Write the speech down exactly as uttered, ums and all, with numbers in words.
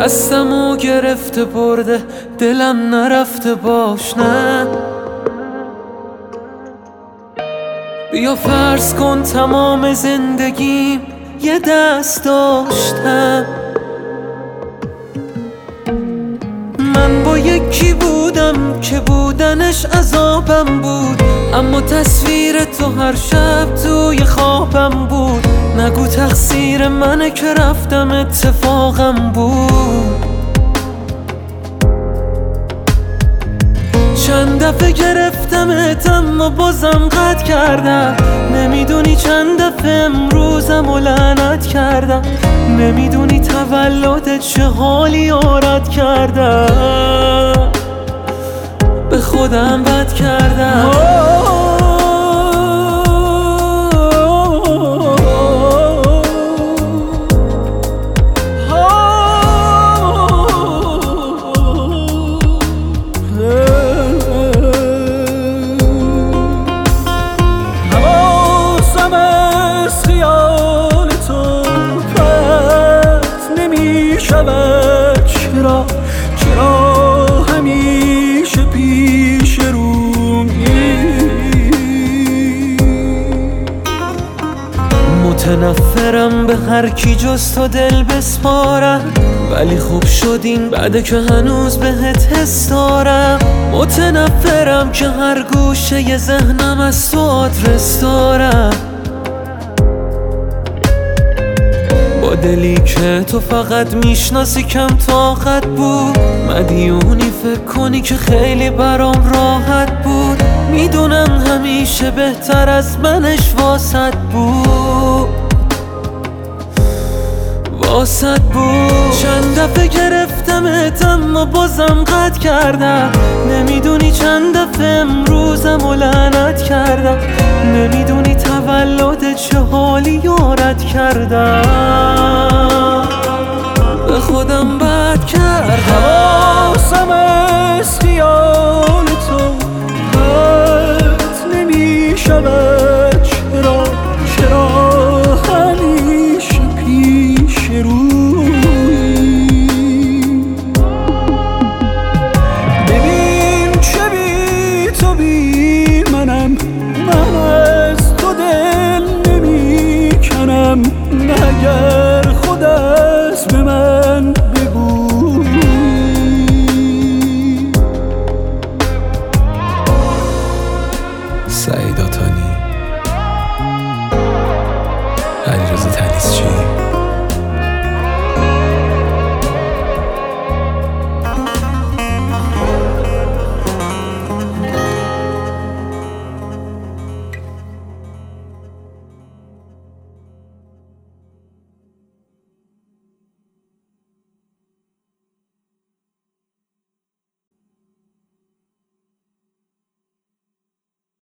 دستمو گرفته برده دلم نرفته باش نه. بیا فرض کن تمام زندگیم یه دست داشتم، من با یکی بودم که بودنش عذابم بود، اما تصویر تو هر شب توی خوابم بود. نگو تقصیر منه که رفتم اتفاقم بود. چند دفعه گرفتمت اما بازم قطع کردم، نمیدونی چند دفعه امروزم و لعنت کردم، نمیدونی تولدت چه حالی آرد کردم، به خودم بد کردم. چرا چرا همیشه پیش رومی؟ متنفرم به هر کی جز تو دل بسپارم، ولی خوب شدین بعد که هنوز بهت حس دارم. متنفرم که هر گوشه ی ذهنم از تو آدرس دارم، با دلی که تو فقط میشناسی کم طاقت بود. مدیونی فکر کنی که خیلی برام راحت بود، میدونم همیشه بهتر از منش واسط بود، واسط بود. چند دفعه گرفتمت اما بازم قطع کردم، نمیدونی چند دفعه امروزم و لعنت کردم، نمیدونی تولدت چه حالی یارت کردم، به خودم بد کردم. حواسم از خیال تو قطع نمی شود، چرا چرا همیشه پیش روی؟ ببین چه بی تو بی منم، من از تو دل نمی کنم، مگر خود از به من بگو. سعید آتانی.